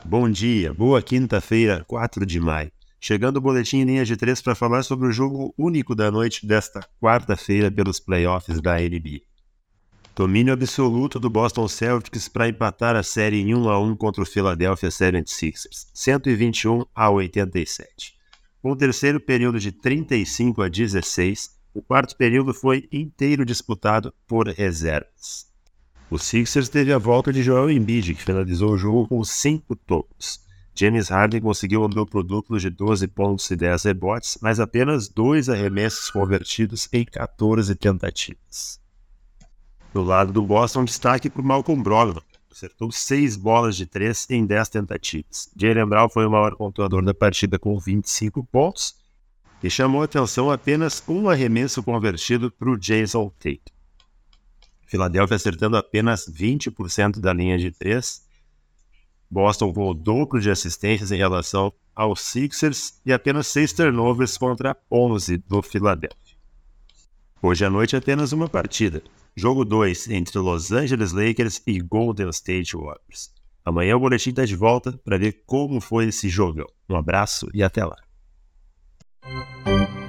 Bom dia, boa quinta-feira, 4 de maio. Chegando o boletim em linha de 3 para falar sobre o jogo único da noite desta quarta-feira pelos playoffs da NBA. Domínio absoluto do Boston Celtics para empatar a série em 1-1 contra o Philadelphia 76ers, 121-87. Com o terceiro período de 35-16, o quarto período foi inteiro disputado por reservas. O Sixers teve a volta de Joel Embiid, que finalizou o jogo com 5 tocos. James Harden conseguiu um duplo-duplo de 12 pontos e 10 rebotes, mas apenas 2 arremessos convertidos em 14 tentativas. Do lado do Boston, destaque para o Malcolm Brogdon, que acertou 6 bolas de 3 em 10 tentativas. Jaylen Brown foi o maior pontuador da partida com 25 pontos e chamou a atenção apenas um arremesso convertido para o Jason Tatum. Philadelphia acertando apenas 20% da linha de 3. Boston com o dobro de assistências em relação aos Sixers e apenas 6 turnovers contra 11 do Philadelphia. Hoje à noite apenas uma partida. Jogo 2 entre Los Angeles Lakers e Golden State Warriors. Amanhã o boletim está de volta para ver como foi esse jogão. Um abraço e até lá.